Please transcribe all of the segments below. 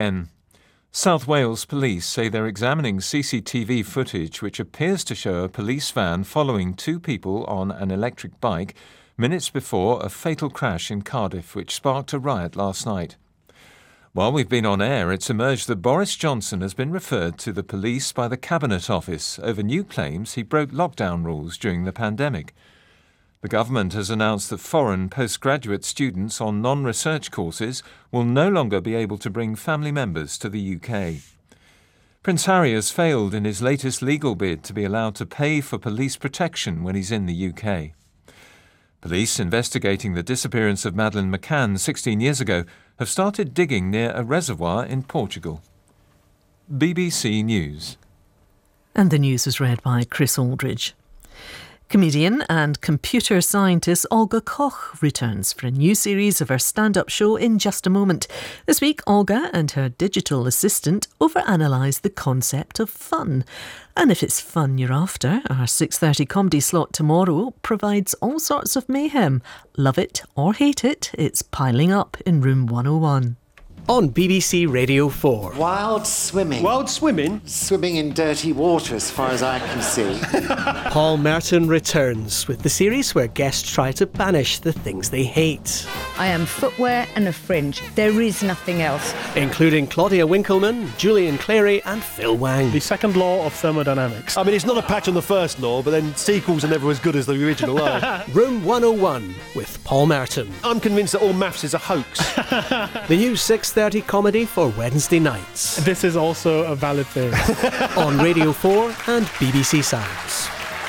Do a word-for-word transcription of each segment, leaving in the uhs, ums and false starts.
N. South Wales police say they're examining C C T V footage which appears to show a police van following two people on an electric bike minutes before a fatal crash in Cardiff which sparked a riot last night. While we've been on air, it's emerged that Boris Johnson has been referred to the police by the Cabinet Office over new claims he broke lockdown rules during the pandemic. The government has announced that foreign postgraduate students on non-research courses will no longer be able to bring family members to the U K. Prince Harry has failed in his latest legal bid to be allowed to pay for police protection when he's in the U K. Police investigating the disappearance of Madeleine McCann sixteen years ago have started digging near a reservoir in Portugal. B B C News. And the news was read by Chris Aldridge. Comedian and computer scientist Olga Koch returns for a new series of her stand-up show in just a moment. This week, Olga and her digital assistant overanalyse the concept of fun. And if it's fun you're after, our six thirty comedy slot tomorrow provides all sorts of mayhem. Love it or hate it, it's piling up in room one oh one. On B B C Radio four. Wild swimming. Wild swimming? Swimming in dirty water, as far as I can see. Paul Merton returns with the series where guests try to banish the things they hate. I am footwear and a fringe. There is nothing else. Including Claudia Winkleman, Julian Clary and Phil Wang. The second law of thermodynamics. I mean, it's not a patch on the first law, but then sequels are never as good as the original are. Room one oh one with Paul Merton. I'm convinced that all maths is a hoax. The new six thirty comedy for Wednesday nights. This is also a valid theory. On Radio four and B B C Sounds.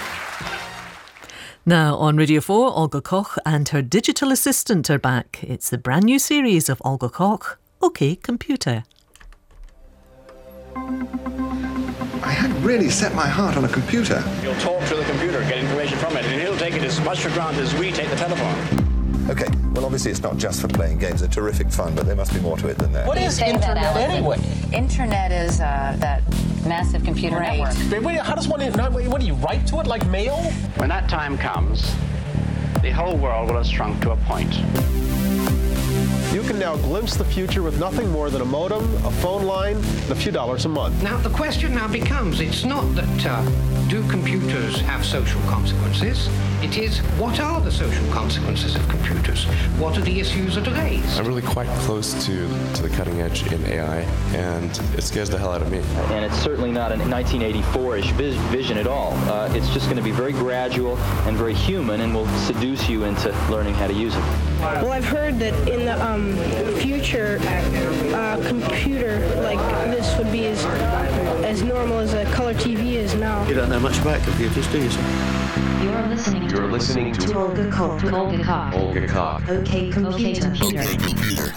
Now on Radio four, Olga Koch and her digital assistant are back. It's the brand new series of Olga Koch, OK Computer. I hadn't really set my heart on a computer. You'll talk to the computer, get information from it, and he'll take it as much for granted as we take the telephone. Okay, well, obviously it's not just for playing games. They're terrific fun, but there must be more to it than that. What is internet anyway? Internet is uh, that massive computer right. network. Wait, how does one, what do you write to it, like mail? When that time comes, the whole world will have shrunk to a point. You can now glimpse the future with nothing more than a modem, a phone line, and a few dollars a month. Now, the question now becomes, it's not that uh, do computers have social consequences? It is, what are the social consequences of computers? What are the issues that are raised? I'm really quite close to, to the cutting edge in A I, and it scares the hell out of me. And it's certainly not a nineteen eighty-four-ish vision at all. Uh, it's just going to be very gradual and very human, and will seduce you into learning how to use it. Well, I've heard that in the um, future, uh, computer like this would be as, as normal as a color T V is now. You don't know much about computers, do you? You're listening to, You're listening to, to Olga Koch. To Olga Koch. Olga Koch. OK Computer. OK Computer. OK Computer.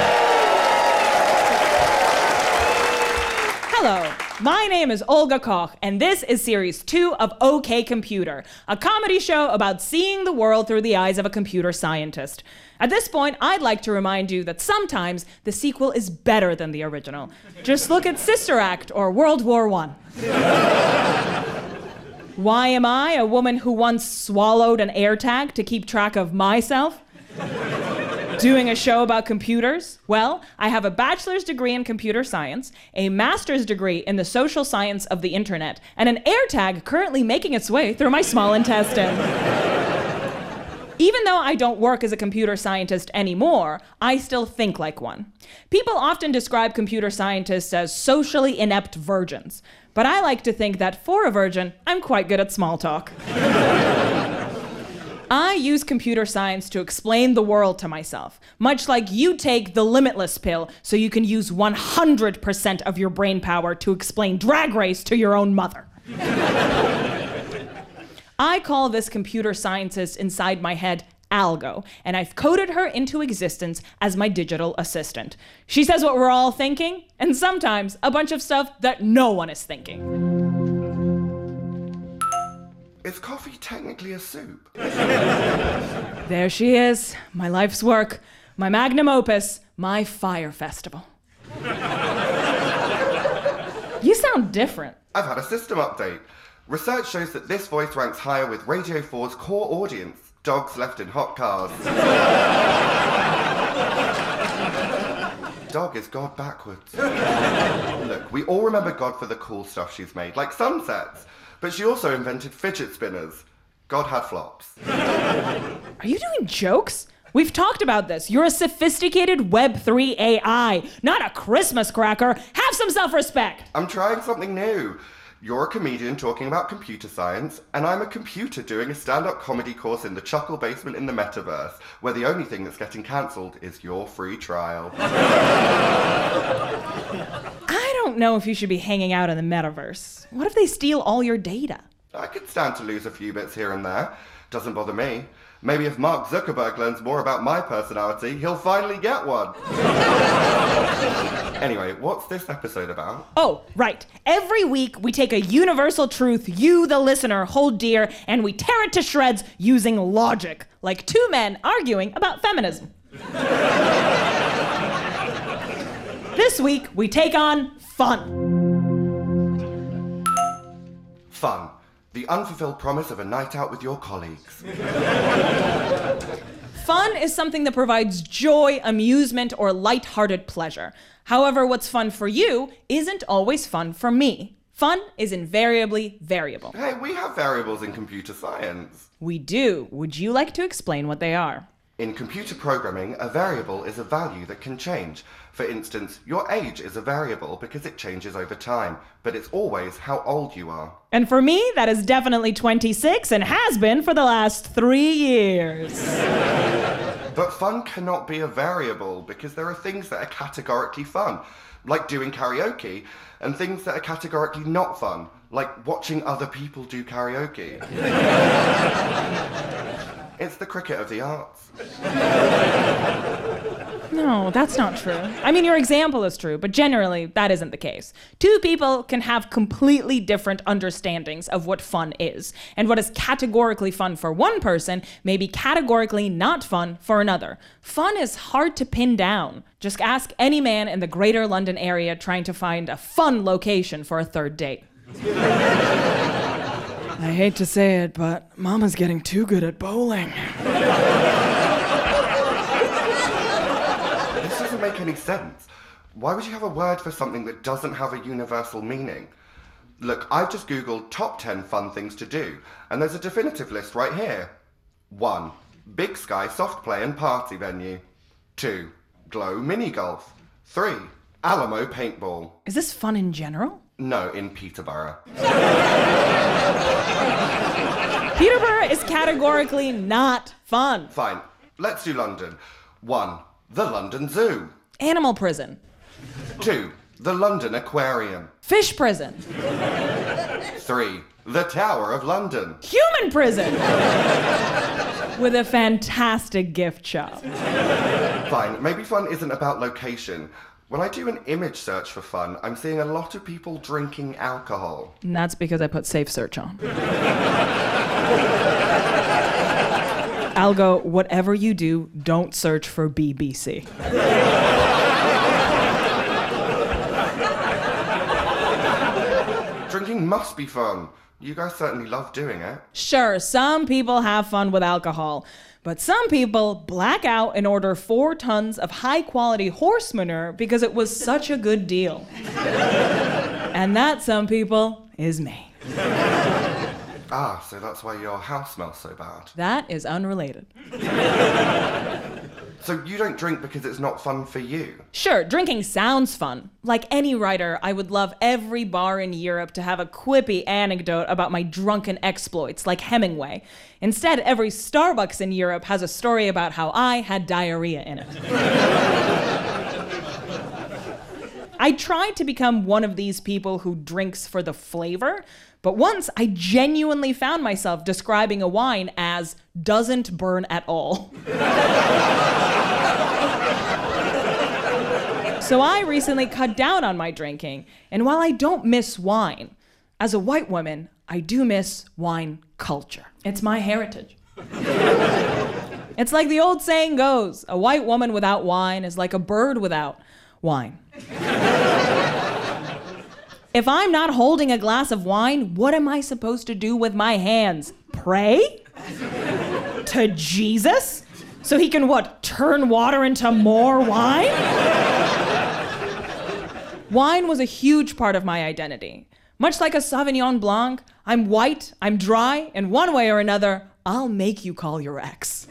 Hello, my name is Olga Koch, and this is series two of OK Computer, a comedy show about seeing the world through the eyes of a computer scientist. At this point, I'd like to remind you that sometimes the sequel is better than the original. Just look at Sister Act or World War One. Why am I a woman who once swallowed an AirTag to keep track of myself? Doing a show about computers? Well, I have a bachelor's degree in computer science, a master's degree in the social science of the internet, and an AirTag currently making its way through my small intestine. Even though I don't work as a computer scientist anymore, I still think like one. People often describe computer scientists as socially inept virgins, but I like to think that for a virgin, I'm quite good at small talk. I use computer science to explain the world to myself, much like you take the Limitless pill so you can use one hundred percent of your brain power to explain Drag Race to your own mother. I call this computer scientist inside my head Algo, and I've coded her into existence as my digital assistant. She says what we're all thinking, and sometimes a bunch of stuff that no one is thinking. Is coffee technically a soup? There she is, my life's work, my magnum opus, my fire festival. You sound different. I've had a system update. Research shows that this voice ranks higher with Radio four's core audience, dogs left in hot cars. dog is God backwards. Look, we all remember God for the cool stuff she's made, like sunsets. But she also invented fidget spinners. God had flops. Are you doing jokes? We've talked about this. You're a sophisticated Web three A I, not a Christmas cracker. Have some self-respect. I'm trying something new. You're a comedian talking about computer science, and I'm a computer doing a stand-up comedy course in the Chuckle Basement in the Metaverse, where the only thing that's getting cancelled is your free trial. I don't know if you should be hanging out in the Metaverse. What if they steal all your data? I could stand to lose a few bits here and there. Doesn't bother me. Maybe if Mark Zuckerberg learns more about my personality, he'll finally get one. Anyway, what's this episode about? Oh, right. Every week we take a universal truth you, the listener, hold dear, and we tear it to shreds using logic, like two men arguing about feminism. This week we take on fun. Fun. The unfulfilled promise of a night out with your colleagues. Fun is something that provides joy, amusement, or lighthearted pleasure. However, what's fun for you isn't always fun for me. Fun is invariably variable. Hey, we have variables in computer science. We do. Would you like to explain what they are? In computer programming, a variable is a value that can change. For instance, your age is a variable because it changes over time, but it's always how old you are. And for me, that is definitely twenty-six and has been for the last three years. But fun cannot be a variable because there are things that are categorically fun, like doing karaoke, and things that are categorically not fun, like watching other people do karaoke. It's the cricket of the arts. No, that's not true. I mean, your example is true, but generally, that isn't the case. Two people can have completely different understandings of what fun is, and what is categorically fun for one person may be categorically not fun for another. Fun is hard to pin down. Just ask any man in the greater London area trying to find a fun location for a third date. I hate to say it, but Mama's getting too good at bowling. This doesn't make any sense. Why would you have a word for something that doesn't have a universal meaning? Look, I've just Googled top ten fun things to do, and there's a definitive list right here. one. Big Sky soft play and party venue. two. Glow mini golf. three. Alamo paintball. Is this fun in general? No, in Peterborough. Peterborough is categorically not fun. Fine. Let's do London. one. The London Zoo. Animal prison. two. The London Aquarium. Fish prison. three. The Tower of London. Human prison. With a fantastic gift shop. Fine. Maybe fun isn't about location. When I do an image search for fun, I'm seeing a lot of people drinking alcohol. And that's because I put Safe Search on. Algo, whatever you do, don't search for B B C. Drinking must be fun. You guys certainly love doing it. Sure, some people have fun with alcohol, but some people black out and order four tons of high-quality horse manure because it was such a good deal. And that, some people, is me. Ah, so that's why your house smells so bad. That is unrelated. So you don't drink because it's not fun for you? Sure, drinking sounds fun. Like any writer, I would love every bar in Europe to have a quippy anecdote about my drunken exploits, like Hemingway. Instead, every Starbucks in Europe has a story about how I had diarrhea in it. I tried to become one of these people who drinks for the flavor, but once I genuinely found myself describing a wine as doesn't burn at all. So I recently cut down on my drinking, and while I don't miss wine, as a white woman, I do miss wine culture. It's my heritage. It's like the old saying goes, a white woman without wine is like a bird without wine. If I'm not holding a glass of wine, what am I supposed to do with my hands? Pray? To Jesus? So he can, what, turn water into more wine? Wine was a huge part of my identity. Much like a Sauvignon Blanc, I'm white, I'm dry, and one way or another, I'll make you call your ex.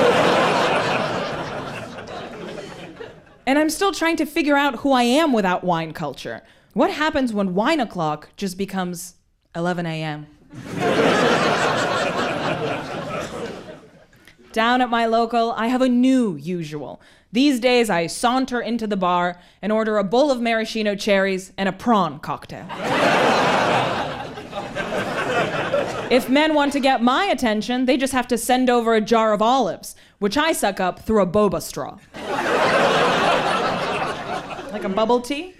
And I'm still trying to figure out who I am without wine culture. What happens when wine o'clock just becomes eleven a.m.? Down at my local, I have a new usual. These days, I saunter into the bar and order a bowl of maraschino cherries and a prawn cocktail. If men want to get my attention, they just have to send over a jar of olives, which I suck up through a boba straw. Like a bubble tea?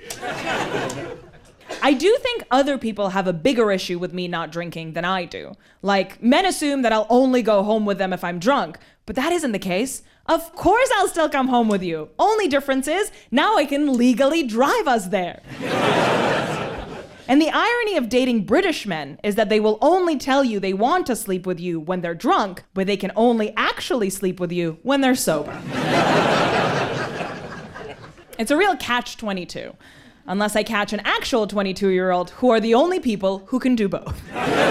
I do think other people have a bigger issue with me not drinking than I do. Like, men assume that I'll only go home with them if I'm drunk, but that isn't the case. Of course I'll still come home with you. Only difference is, now I can legally drive us there. And the irony of dating British men is that they will only tell you they want to sleep with you when they're drunk, but they can only actually sleep with you when they're sober. It's a real catch twenty-two. Unless I catch an actual twenty-two-year-old who are the only people who can do both.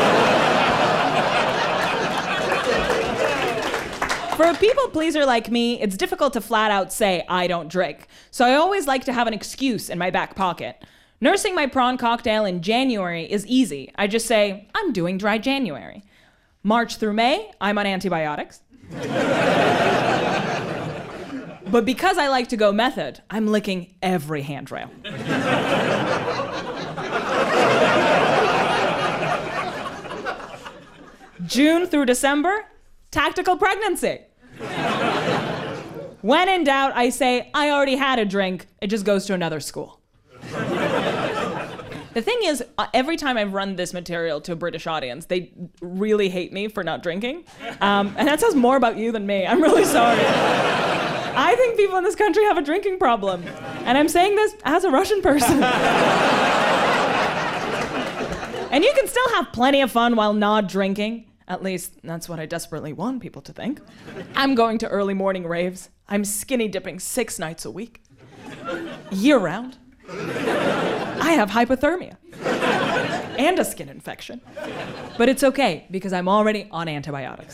For a people pleaser like me, it's difficult to flat out say I don't drink. So I always like to have an excuse in my back pocket. Nursing my prawn cocktail in January is easy. I just say, I'm doing dry January. March through May, I'm on antibiotics. But because I like to go method, I'm licking every handrail. June through December, tactical pregnancy. When in doubt, I say, I already had a drink, it just goes to another school. The thing is, every time I've run this material to a British audience, they really hate me for not drinking. Um, and that says more about you than me. I'm really sorry. I think people in this country have a drinking problem. And I'm saying this as a Russian person. And you can still have plenty of fun while not drinking. At least, that's what I desperately want people to think. I'm going to early morning raves. I'm skinny dipping six nights a week. Year round. I have hypothermia. And a skin infection. But it's okay, because I'm already on antibiotics.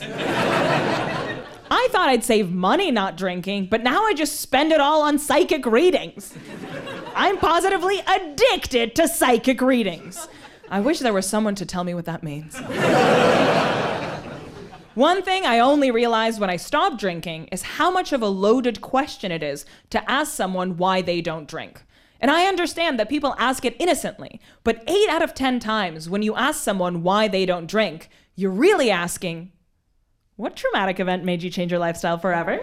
I thought I'd save money not drinking, but now I just spend it all on psychic readings. I'm positively addicted to psychic readings. I wish there was someone to tell me what that means. One thing I only realized when I stopped drinking is how much of a loaded question it is to ask someone why they don't drink. And I understand that people ask it innocently, but eight out of ten times when you ask someone why they don't drink, you're really asking, what traumatic event made you change your lifestyle forever?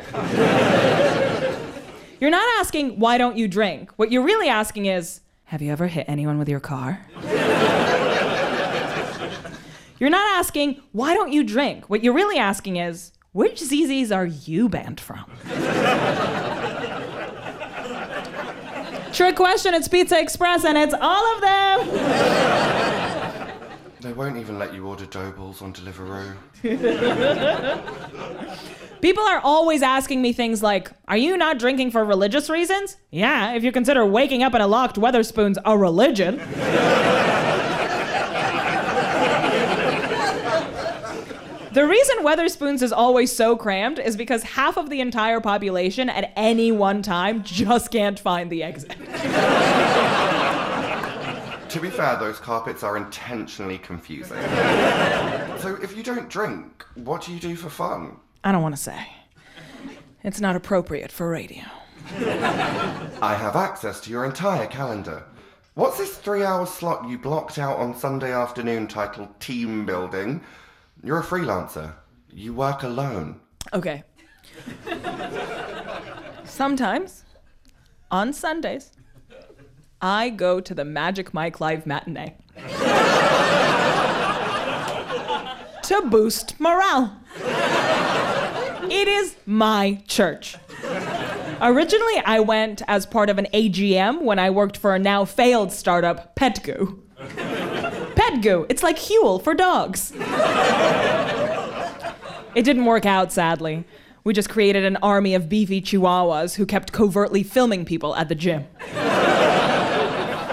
You're not asking, why don't you drink? What you're really asking is, have you ever hit anyone with your car? You're not asking, why don't you drink? What you're really asking is, which Z Zs are you banned from? Trick question, it's Pizza Express, and it's all of them! They won't even let you order dough balls on Deliveroo. People are always asking me things like, are you not drinking for religious reasons? Yeah, if you consider waking up in a locked Weatherspoons a religion. The reason Weatherspoons is always so crammed is because half of the entire population at any one time just can't find the exit. To be fair, those carpets are intentionally confusing. So if you don't drink, what do you do for fun? I don't want to say. It's not appropriate for radio. I have access to your entire calendar. What's this three-hour slot you blocked out on Sunday afternoon titled Team Building? You're a freelancer. You work alone. Okay. Sometimes, on Sundays, I go to the Magic Mike Live matinee to boost morale. It is my church. Originally, I went as part of an A G M when I worked for a now failed startup, PetGoo. PetGoo, it's like Huel for dogs. It didn't work out, sadly. We just created an army of beefy chihuahuas who kept covertly filming people at the gym.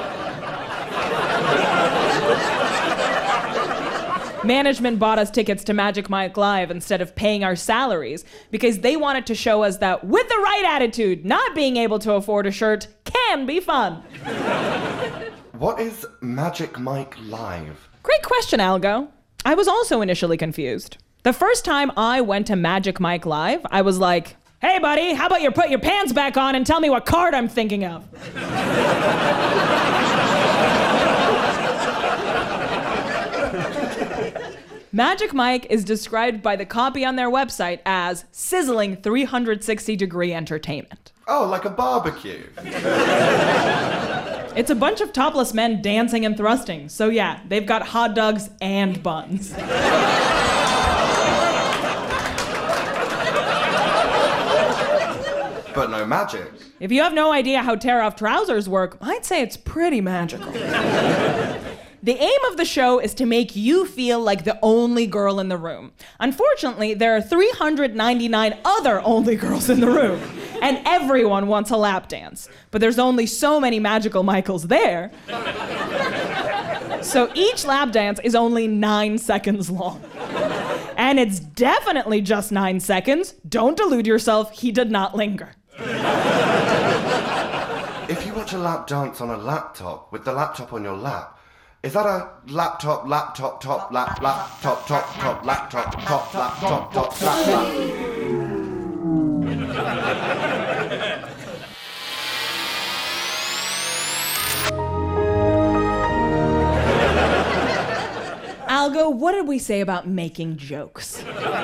Management bought us tickets to Magic Mike Live instead of paying our salaries because they wanted to show us that with the right attitude, not being able to afford a shirt can be fun. What is Magic Mike Live? Great question, Algo. I was also initially confused. The first time I went to Magic Mike Live, I was like, hey, buddy, how about you put your pants back on and tell me what card I'm thinking of? Magic Mike is described by the copy on their website as sizzling three hundred sixty degree entertainment. Oh, like a barbecue. It's a bunch of topless men dancing and thrusting. So yeah, they've got hot dogs and buns. But no magic. If you have no idea how tear-off trousers work, I'd say it's pretty magical. The aim of the show is to make you feel like the only girl in the room. Unfortunately, there are three hundred ninety-nine other only girls in the room, and everyone wants a lap dance. But there's only so many magical Michaels there. So each lap dance is only nine seconds long. And it's definitely just nine seconds. Don't delude yourself, he did not linger. If you watch a lap dance on a laptop with the laptop on your lap, is that a laptop, laptop, top, lap, laptop, top, top, laptop, top, laptop, top, lap, lap? Algo, what did we say about making jokes?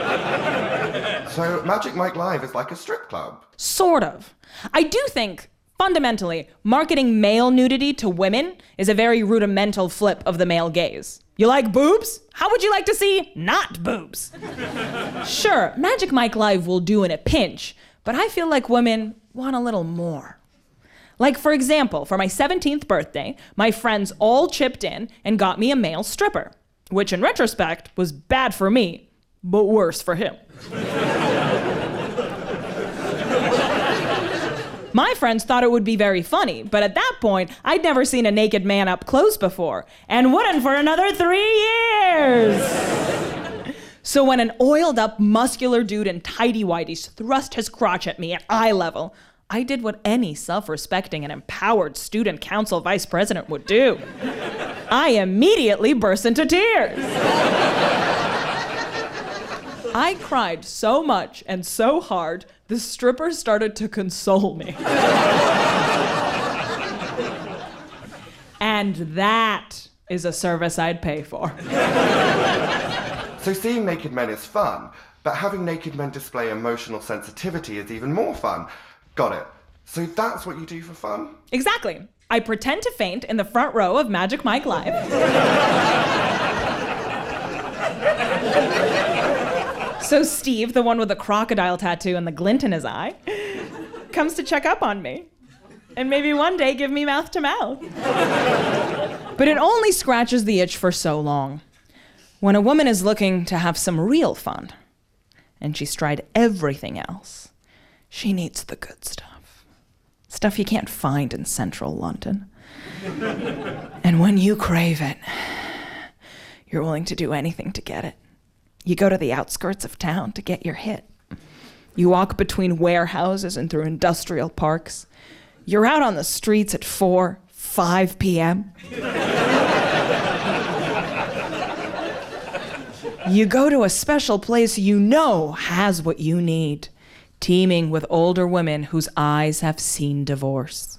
So Magic Mike Live is like a strip club? Sort of. I do think, fundamentally, marketing male nudity to women is a very rudimental flip of the male gaze. You like boobs? How would you like to see not boobs? Sure, Magic Mike Live will do in a pinch, but I feel like women want a little more. Like, for example, for my seventeenth birthday, my friends all chipped in and got me a male stripper, which in retrospect was bad for me, but worse for him. My friends thought it would be very funny, but at that point, I'd never seen a naked man up close before, and wouldn't for another three years. So when an oiled-up, muscular dude in tighty-whities thrust his crotch at me at eye level, I did what any self-respecting and empowered student council vice president would do. I immediately burst into tears. I cried so much and so hard, the stripper started to console me. And that is a service I'd pay for. So seeing naked men is fun, but having naked men display emotional sensitivity is even more fun. Got it. So that's what you do for fun? Exactly. I pretend to faint in the front row of Magic Mike Live. So Steve, the one with the crocodile tattoo and the glint in his eye, comes to check up on me. And maybe one day give me mouth to mouth. But it only scratches the itch for so long. When a woman is looking to have some real fun, and she's tried everything else, she needs the good stuff. Stuff you can't find in central London. And when you crave it, you're willing to do anything to get it. You go to the outskirts of town to get your hit. You walk between warehouses and through industrial parks. You're out on the streets at four, five p.m. You go to a special place you know has what you need, teeming with older women whose eyes have seen divorce.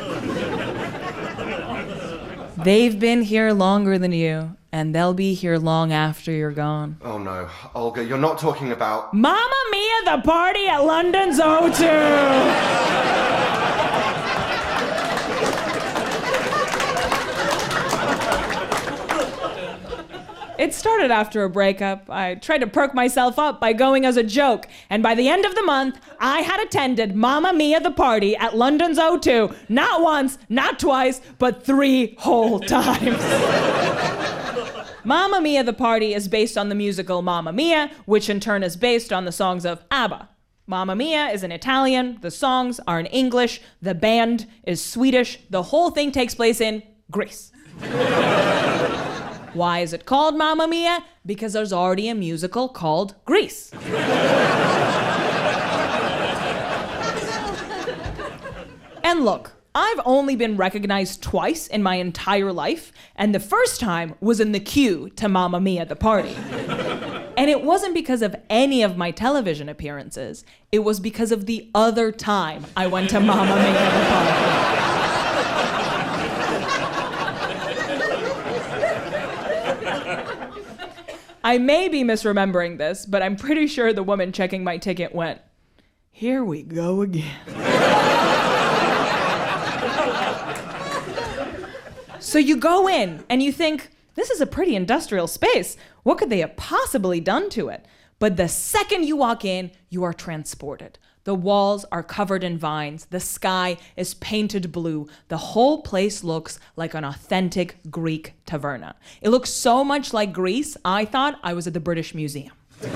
They've been here longer than you, and they'll be here long after you're gone. Oh no, Olga, you're not talking about... Mamma Mia, the party at London's O two! It started after a breakup. I tried to perk myself up by going as a joke, and by the end of the month, I had attended Mamma Mia the party at London's O two, not once, not twice, but three whole times. Mamma Mia the party is based on the musical Mamma Mia, which in turn is based on the songs of ABBA. Mamma Mia is in Italian, the songs are in English, the band is Swedish, the whole thing takes place in Greece. Why is it called Mamma Mia? Because there's already a musical called Grease. And look, I've only been recognized twice in my entire life, and the first time was in the queue to Mamma Mia the Party. And it wasn't because of any of my television appearances, it was because of the other time I went to Mamma Mia the Party. I may be misremembering this, but I'm pretty sure the woman checking my ticket went, "Here we go again." So you go in and you think, this is a pretty industrial space. What could they have possibly done to it? But the second you walk in, you are transported. The walls are covered in vines. The sky is painted blue. The whole place looks like an authentic Greek taverna. It looks so much like Greece, I thought I was at the British Museum.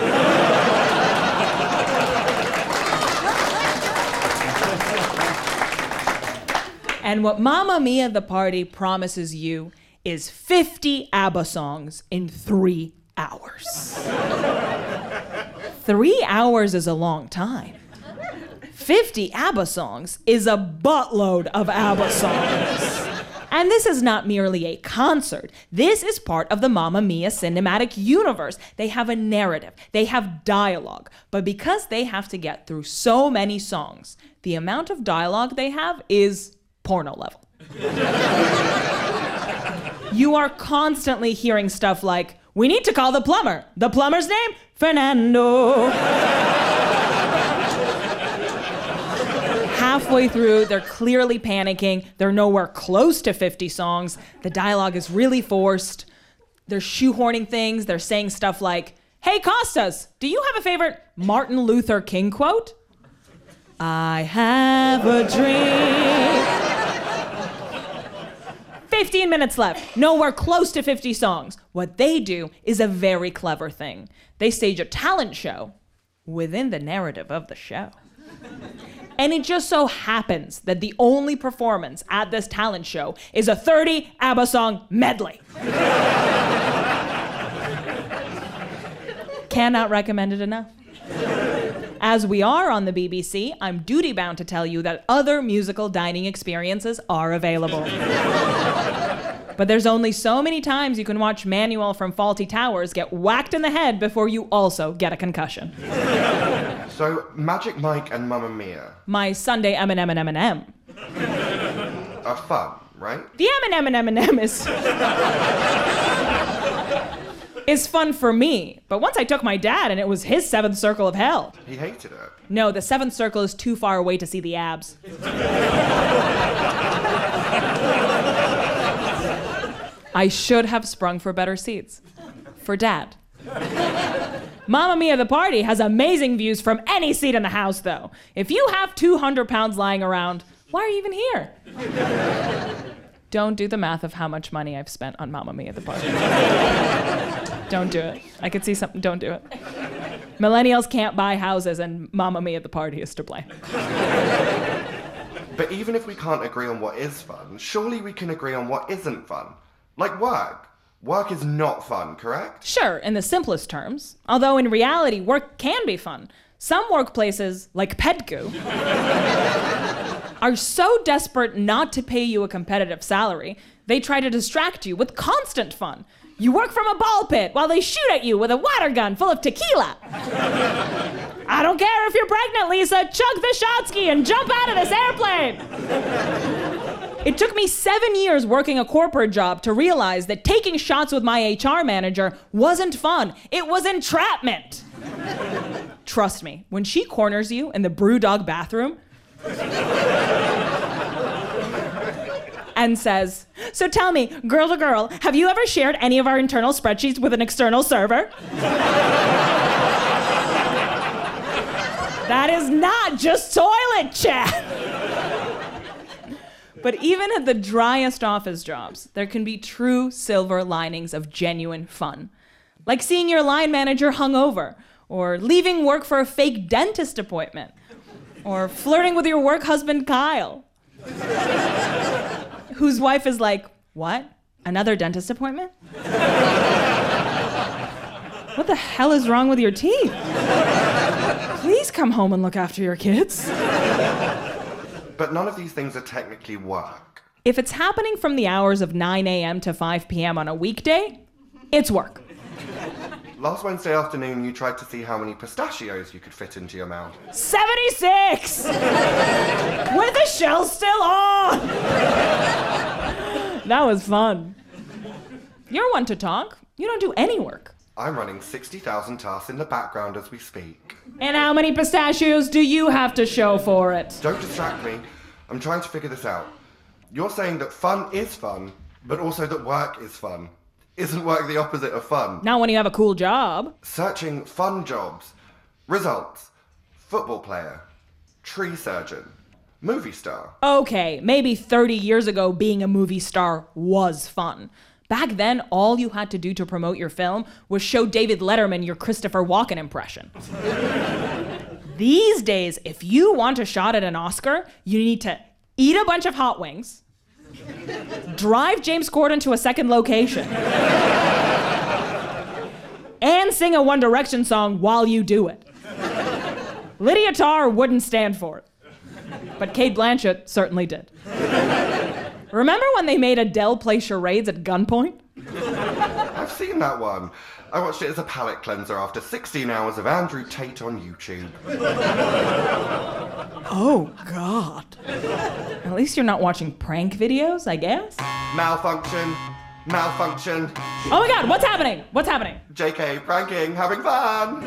And what Mamma Mia the Party promises you is fifty ABBA songs in three hours. Three hours is a long time. fifty ABBA songs is a buttload of ABBA songs. And this is not merely a concert. This is part of the Mamma Mia cinematic universe. They have a narrative. They have dialogue. But because they have to get through so many songs, the amount of dialogue they have is porno level. You are constantly hearing stuff like, "We need to call the plumber. The plumber's name? Fernando." Halfway through, they're clearly panicking. They're nowhere close to fifty songs. The dialogue is really forced. They're shoehorning things. They're saying stuff like, "Hey, Costas, do you have a favorite Martin Luther King quote?" "I have a dream." fifteen minutes left, nowhere close to fifty songs. What they do is a very clever thing. They stage a talent show within the narrative of the show. And it just so happens that the only performance at this talent show is a thirty ABBA song medley. Cannot recommend it enough. As we are on the B B C, I'm duty-bound to tell you that other musical dining experiences are available. But there's only so many times you can watch Manuel from Fawlty Towers get whacked in the head before you also get a concussion. So, Magic Mike and Mamma Mia My Sunday M and M and M and M are fun, right? The M and M and M and M is... is fun for me. But once I took my dad and it was his seventh circle of hell. He hated it. No, the seventh circle is too far away to see the abs. I should have sprung for better seats. For Dad. Mamma Mia the Party has amazing views from any seat in the house, though. If you have two hundred pounds lying around, why are you even here? Don't do the math of how much money I've spent on Mamma Mia the Party. Don't do it. I could see something. Don't do it. Millennials can't buy houses, and Mamma Mia the Party is to blame. But even if we can't agree on what is fun, surely we can agree on what isn't fun. Like work. Work is not fun, correct? Sure, in the simplest terms. Although in reality, work can be fun. Some workplaces, like Pedgu, are so desperate not to pay you a competitive salary, they try to distract you with constant fun. You work from a ball pit while they shoot at you with a water gun full of tequila. I don't care if you're pregnant, Lisa. Chug the shot ski and jump out of this airplane. It took me seven years working a corporate job to realize that taking shots with my H R manager wasn't fun. It was entrapment. Trust me, when she corners you in the Brewdog bathroom and says, "So tell me, girl to girl, have you ever shared any of our internal spreadsheets with an external server?" That is not just toilet chat. But even at the driest office jobs, there can be true silver linings of genuine fun. Like seeing your line manager hungover, or leaving work for a fake dentist appointment, or flirting with your work husband, Kyle, whose wife is like, "What? Another dentist appointment?" What the hell is wrong with your teeth? Please come home and look after your kids. But none of these things are technically work. If it's happening from the hours of nine a.m. to five p.m. on a weekday, it's work. Last Wednesday afternoon, you tried to see how many pistachios you could fit into your mouth. seventy-six! With the shell still on! That was fun. You're one to talk. You don't do any work. I'm running sixty thousand tasks in the background as we speak. And how many pistachios do you have to show for it? Don't distract me. I'm trying to figure this out. You're saying that fun is fun, but also that work is fun. Isn't work the opposite of fun? Not when you have a cool job. Searching fun jobs. Results. Football player. Tree surgeon. Movie star. Okay, maybe thirty years ago being a movie star was fun. Back then, all you had to do to promote your film was show David Letterman your Christopher Walken impression. These days, if you want a shot at an Oscar, you need to eat a bunch of hot wings, drive James Corden to a second location, and sing a One Direction song while you do it. Lydia Tarr wouldn't stand for it, but Cate Blanchett certainly did. Remember when they made Adele play charades at gunpoint? I've seen that one. I watched it as a palate cleanser after sixteen hours of Andrew Tate on YouTube. Oh, God. At least you're not watching prank videos, I guess? Malfunction. Malfunction. Oh my God, what's happening? What's happening? J K, pranking, having fun.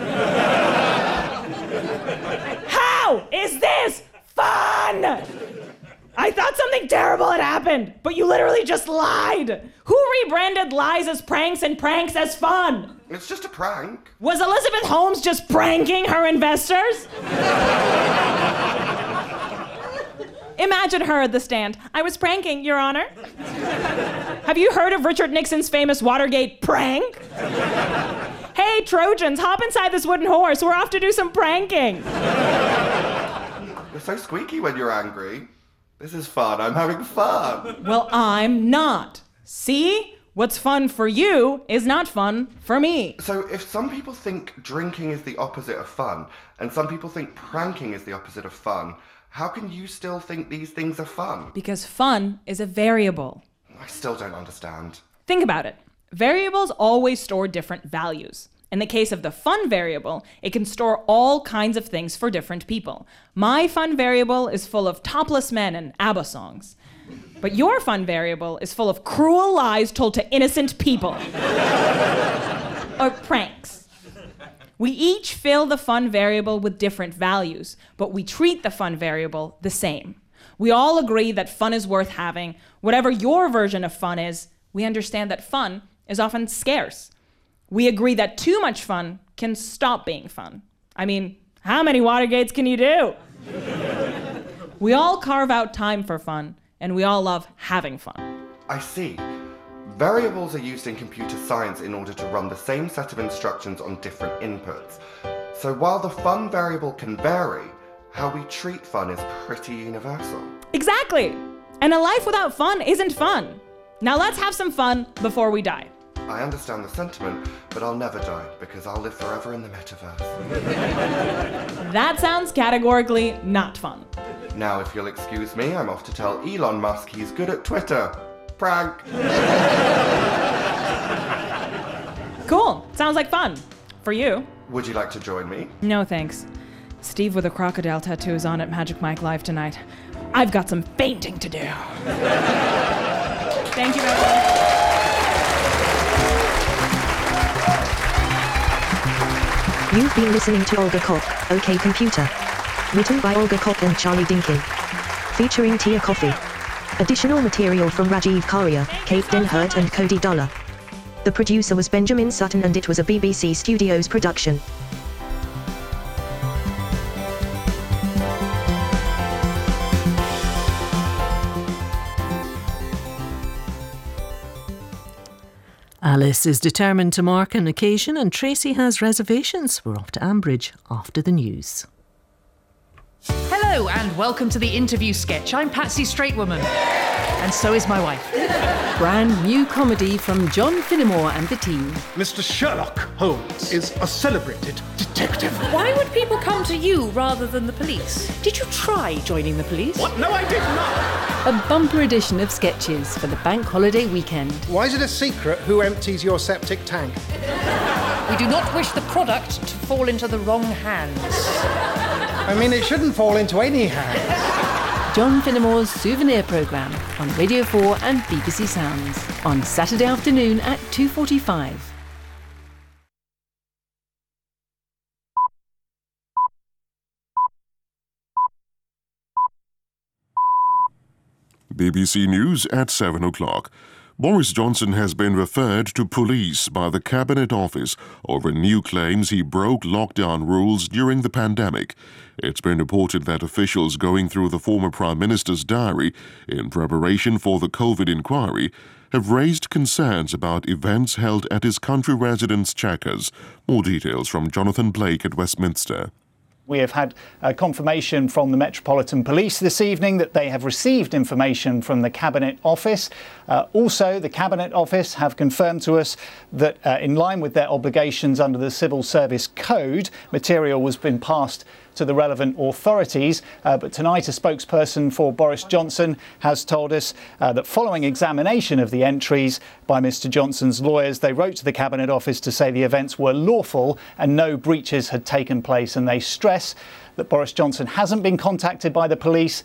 How is this fun? I thought something terrible had happened, but you literally just lied. Who rebranded lies as pranks and pranks as fun? It's just a prank. Was Elizabeth Holmes just pranking her investors? Imagine her at the stand. I was pranking, Your Honor. Have you heard of Richard Nixon's famous Watergate prank? Hey, Trojans, hop inside this wooden horse. We're off to do some pranking. You're so squeaky when you're angry. This is fun. I'm having fun. Well, I'm not. See? What's fun for you is not fun for me. So if some people think drinking is the opposite of fun, and some people think pranking is the opposite of fun, how can you still think these things are fun? Because fun is a variable. I still don't understand. Think about it. Variables always store different values. In the case of the fun variable, it can store all kinds of things for different people. My fun variable is full of topless men and ABBA songs. But your fun variable is full of cruel lies told to innocent people. Or pranks. We each fill the fun variable with different values, but we treat the fun variable the same. We all agree that fun is worth having. Whatever your version of fun is, we understand that fun is often scarce. We agree that too much fun can stop being fun. I mean, how many Watergates can you do? We all carve out time for fun, and we all love having fun. I see. Variables are used in computer science in order to run the same set of instructions on different inputs. So while the fun variable can vary, how we treat fun is pretty universal. Exactly. And a life without fun isn't fun. Now let's have some fun before we die. I understand the sentiment, but I'll never die because I'll live forever in the metaverse. That sounds categorically not fun. Now, if you'll excuse me, I'm off to tell Elon Musk he's good at Twitter. Prank. Cool. Sounds like fun. For you. Would you like to join me? No, thanks. Steve with a crocodile tattoo is on at Magic Mike Live tonight. I've got some fainting to do. Thank you very much. You've been listening to Olga Koch, OK Computer. Written by Olga Koch and Charlie Dinkin. Featuring Tia Coffee. Additional material from Rajiv Karia, Kate Denhurt and Cody Dollar. The producer was Benjamin Sutton and it was a B B C Studios production. Alice is determined to mark an occasion and Tracy has reservations. We're off to Ambridge after the news. Hello and welcome to the interview sketch. I'm Patsy Straightwoman. And so is my wife. Brand new comedy from John Finnemore and the team. Mister Sherlock Holmes is a celebrated detective. Why would people come to you rather than the police? Did you try joining the police? What? No, I did not. A bumper edition of sketches for the bank holiday weekend. Why is it a secret who empties your septic tank? We do not wish the product to fall into the wrong hands. I mean, it shouldn't fall into any hands. John Finnemore's Souvenir Programme on Radio four and B B C Sounds on Saturday afternoon at two forty-five. B B C News at seven o'clock. Boris Johnson has been referred to police by the Cabinet Office over new claims he broke lockdown rules during the pandemic. It's been reported that officials going through the former Prime Minister's diary in preparation for the COVID inquiry have raised concerns about events held at his country residence Chequers. More details from Jonathan Blake at Westminster. We have had uh, confirmation from the Metropolitan Police this evening that they have received information from the Cabinet Office. Uh, also, the Cabinet Office have confirmed to us that uh, in line with their obligations under the Civil Service Code, material has been passed to the relevant authorities. Uh, but tonight, a spokesperson for Boris Johnson has told us uh, that following examination of the entries by Mr Johnson's lawyers, they wrote to the Cabinet Office to say the events were lawful and no breaches had taken place. And they stress that Boris Johnson hasn't been contacted by the police